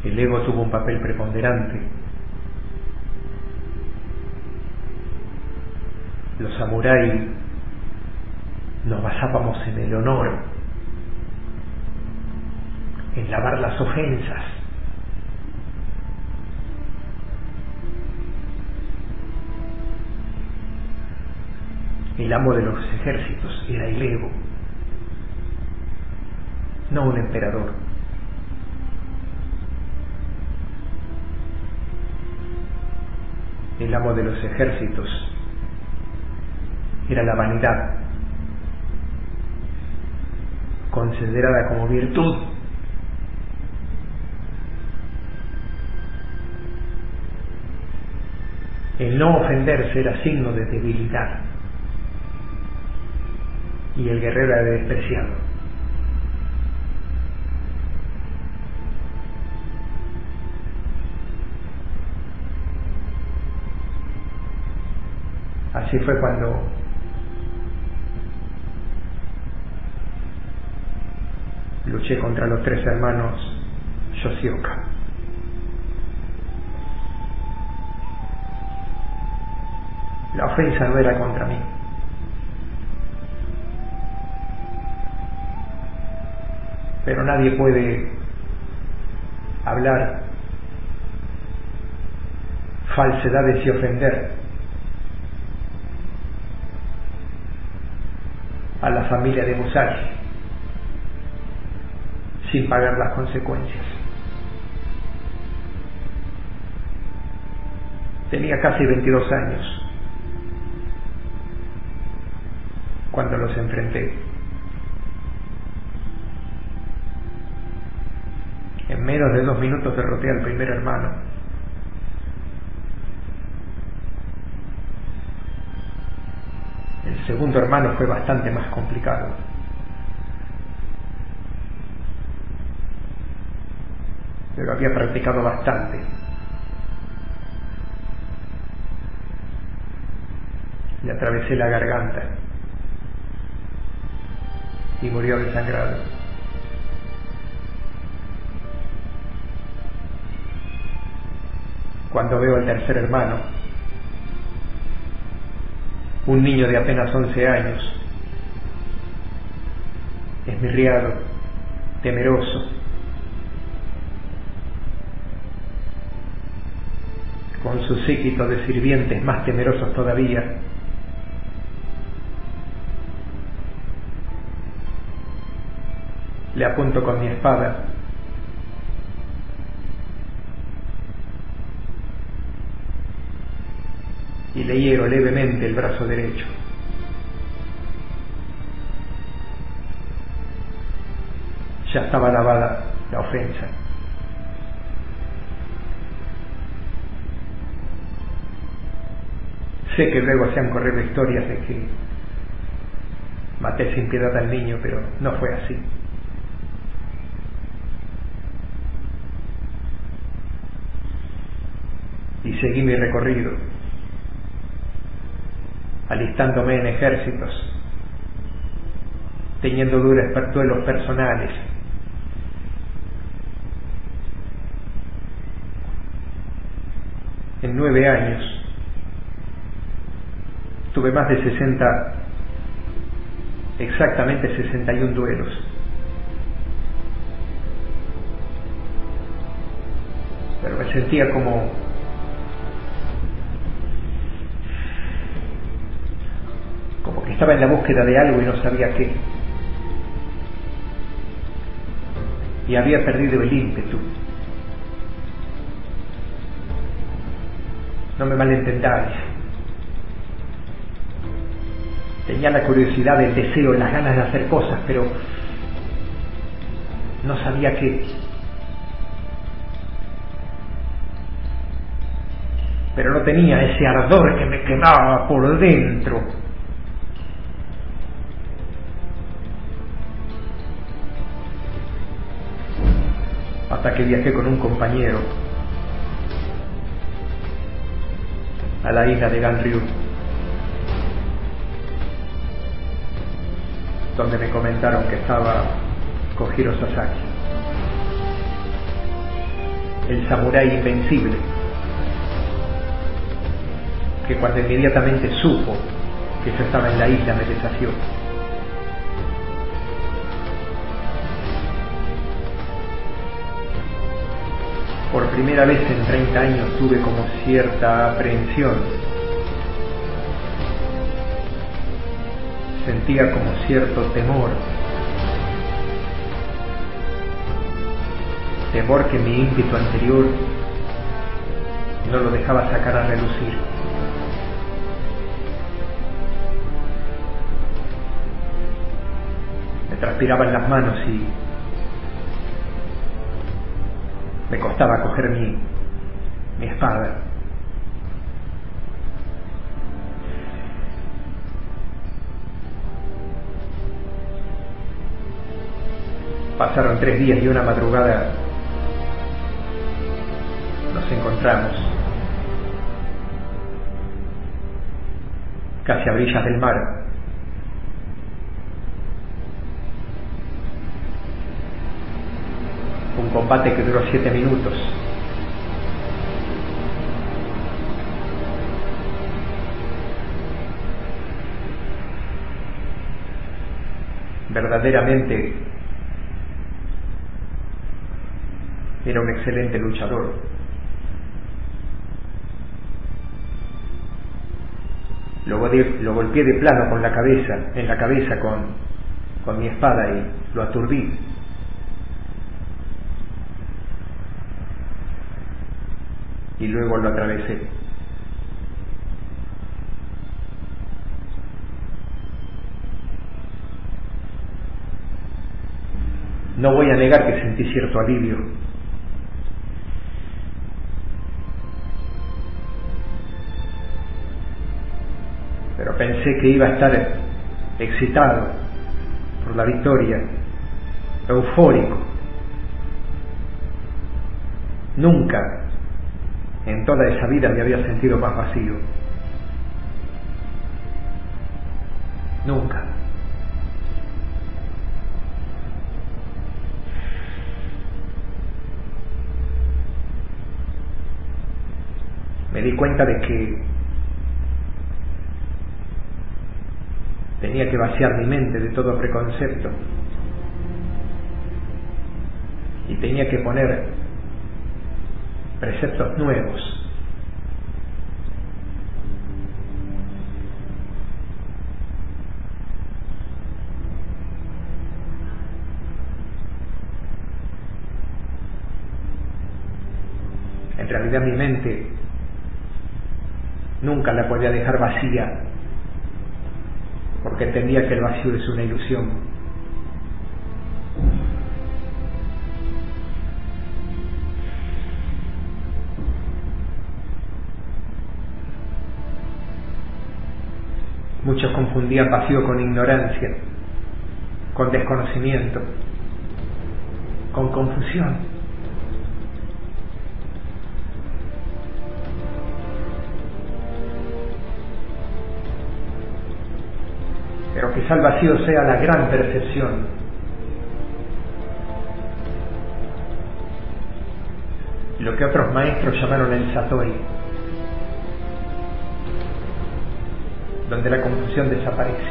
El ego tuvo un papel preponderante. Los samuráis nos basábamos en el honor, en lavar las ofensas. El amo de los ejércitos era el ego, no un emperador. El amo de los ejércitos era la vanidad, considerada como virtud. El no ofenderse era signo de debilidad y el guerrero era despreciado. Así fue cuando luché contra los 3 hermanos Yoshioka. La ofensa no era contra mí. Pero nadie puede hablar falsedades y ofender a la familia de Musashi sin pagar las consecuencias. Tenía casi 22 años cuando los enfrenté. En menos de 2 minutos derroté al primer hermano. El segundo hermano fue bastante más complicado. Pero había practicado bastante. Le atravesé la garganta y murió desangrado. Cuando veo al tercer hermano, un niño de apenas 11 años, esmirriado, temeroso, con su séquito de sirvientes más temerosos todavía, le apunto con mi espada y le hiero levemente el brazo derecho. Ya estaba lavada la ofensa. Sé que luego se han corrido historias de que maté sin piedad al niño, pero no fue así. Y seguí mi recorrido, alistándome en ejércitos, teniendo duelos personales. En 9 años tuve más de 60, exactamente 61 duelos. Pero me sentía como que estaba en la búsqueda de algo y no sabía qué. Y había perdido el ímpetu. No me malentendáis. Tenía la curiosidad, el deseo, las ganas de hacer cosas, pero no sabía qué. Pero no tenía ese ardor que me quemaba por dentro. Hasta que viajé con un compañero a la isla de Ganryu, donde me comentaron que estaba Kojiro Sasaki. el samurái invencible, que cuando inmediatamente supo que yo estaba en la isla me desafió. Por primera vez en 30 años tuve como cierta aprehensión. Sentía como cierto temor. Temor que mi ímpetu anterior no lo dejaba sacar a relucir. Me transpiraban las manos y me costaba coger mi espada. Pasaron 3 días y una madrugada nos encontramos casi a orillas del mar. Un combate que duró 7 minutos. Verdaderamente era un excelente luchador. Lo golpeé de plano en la cabeza con mi espada y lo aturdí. Y luego lo atravesé. No voy a negar que sentí cierto alivio. Pero pensé que iba a estar excitado por la victoria, eufórico. Nunca en toda esa vida me había sentido más vacío. Nunca. Me di cuenta de que tenía que vaciar mi mente de todo preconcepto y tenía que poner preceptos nuevos. En realidad mi mente nunca la podía dejar vacía, porque entendía que el vacío es una ilusión. Muchos confundían vacío con ignorancia, con desconocimiento, con confusión. Pero quizá el vacío sea la gran percepción. Lo que otros maestros llamaron el Satori, donde la confusión desaparece.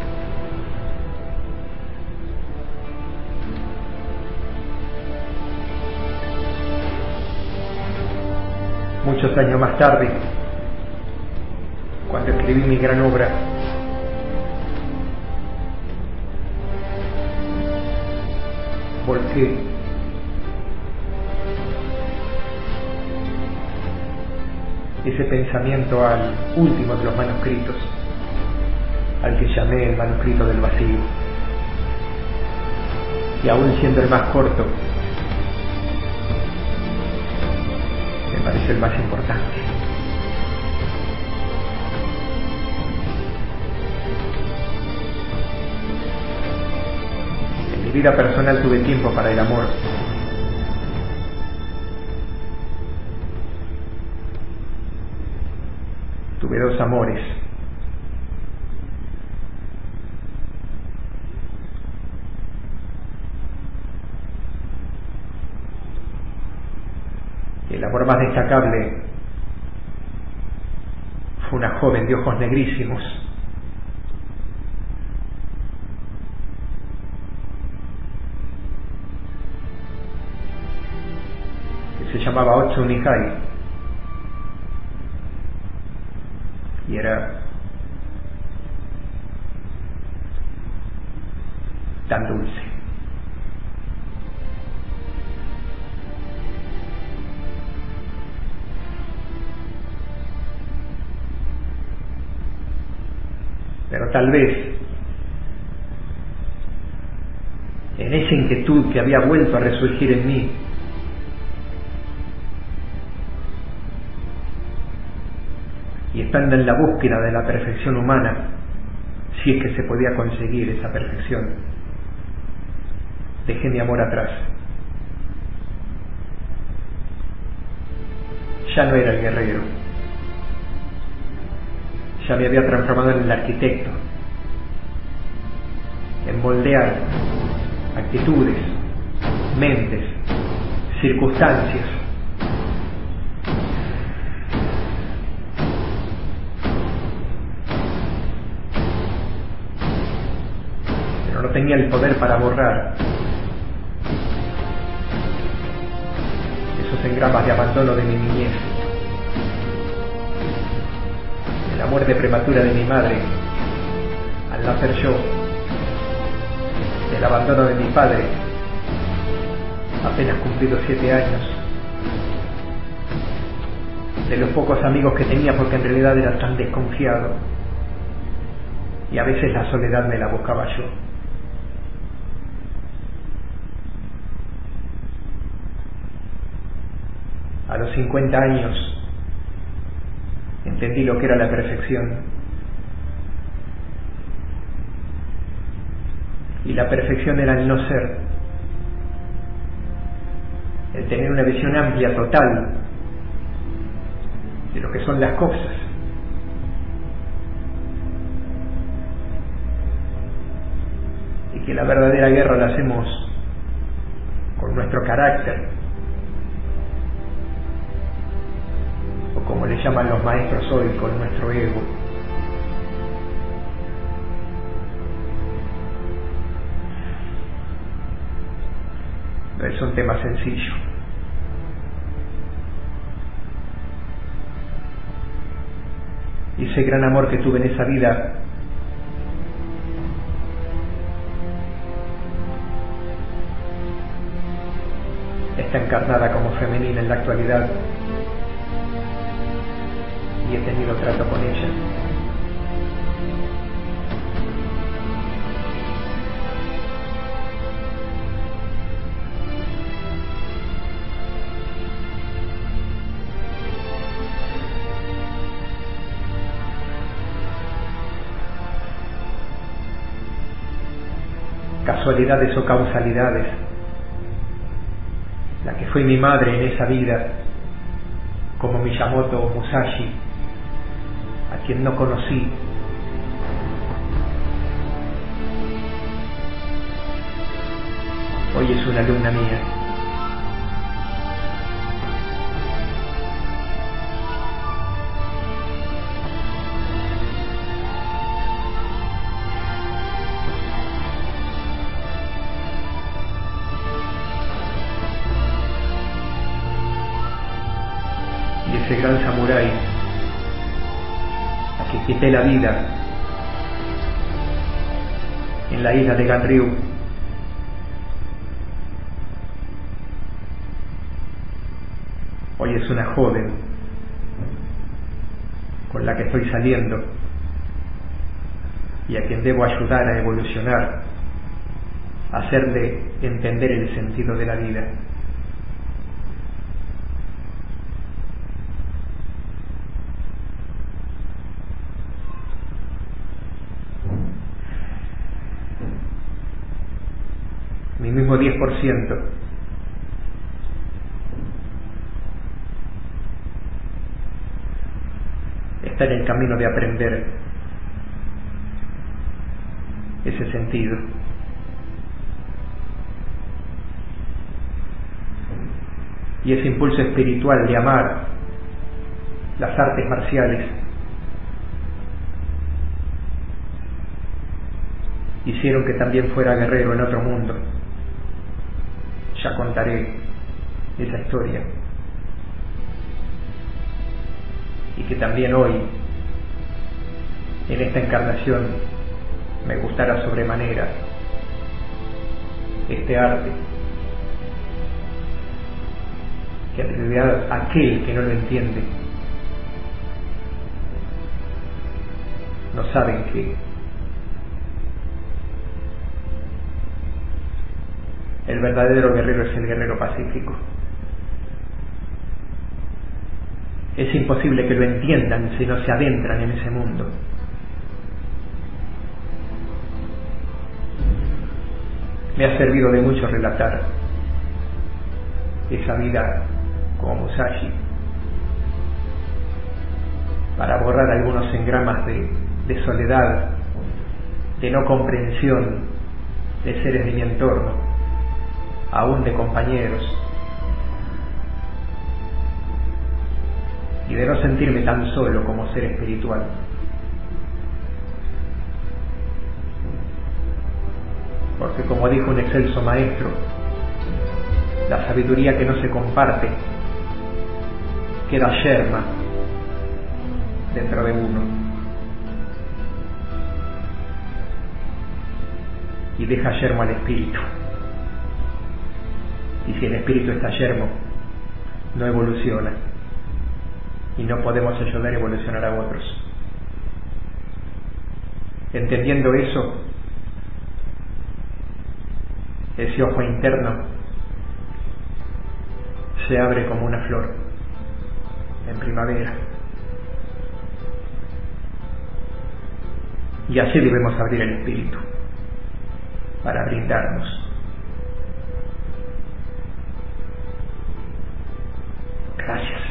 Muchos años más tarde, cuando escribí mi gran obra, volqué ese pensamiento al último de los manuscritos, al que llamé el manuscrito del vacío, y aún siendo el más corto, me parece el más importante. En mi vida personal tuve tiempo para el amor. Tuve 2 amores. El amor más destacable fue una joven de ojos negrísimos, que se llamaba Otsu Nihai, y era tan dulce. Pero tal vez en esa inquietud que había vuelto a resurgir en mí, y estando en la búsqueda de la perfección humana, si es que se podía conseguir esa perfección, dejé mi amor atrás. Ya no era el guerrero, ya me había transformado en el arquitecto, en moldear actitudes, mentes, circunstancias. Pero no tenía el poder para borrar esos engramas de abandono de mi niñez, de la muerte prematura de mi madre al nacer yo, del abandono de mi padre apenas cumplidos 7 años, de los pocos amigos que tenía porque en realidad era tan desconfiado y a veces la soledad me la buscaba yo. A los 50 años entendí lo que era la perfección, y la perfección era el no ser, el tener una visión amplia, total, de lo que son las cosas. Y que la verdadera guerra la hacemos con nuestro carácter, o como le llaman los maestros hoy, con nuestro ego. No es un tema sencillo. Y ese gran amor que tuve en esa vida está encarnada como femenina en la actualidad, y he tenido trato con ella. Casualidades o causalidades, la que fue mi madre en esa vida, como Miyamoto Musashi, a quien no conocí, hoy es una alumna mía. Y ese gran samurái a quien quité la vida en la isla de Ganryu, hoy es una joven con la que estoy saliendo y a quien debo ayudar a evolucionar, a hacerle entender el sentido de la vida. Mi mismo 10% está en el camino de aprender ese sentido. y ese impulso espiritual de amar las artes marciales hicieron que también fuera guerrero en otro mundo. Ya contaré esa historia. Y que también hoy, en esta encarnación, me gustará sobremanera este arte, que en realidad aquel que no lo entiende no saben que el verdadero guerrero es el guerrero pacífico. Es imposible que lo entiendan si no se adentran en ese mundo. Me ha servido de mucho relatar esa vida como Musashi para borrar algunos engramas de soledad, de no comprensión de seres de mi entorno, aún de compañeros, y de no sentirme tan solo como ser espiritual. Porque como dijo un excelso maestro, la sabiduría que no se comparte queda yerma dentro de uno y deja yermo al espíritu. Y si el espíritu está yermo, no evoluciona y no podemos ayudar a evolucionar a otros. Entendiendo eso, ese ojo interno se abre como una flor en primavera. Y así debemos abrir el espíritu para brindarnos. Gracias.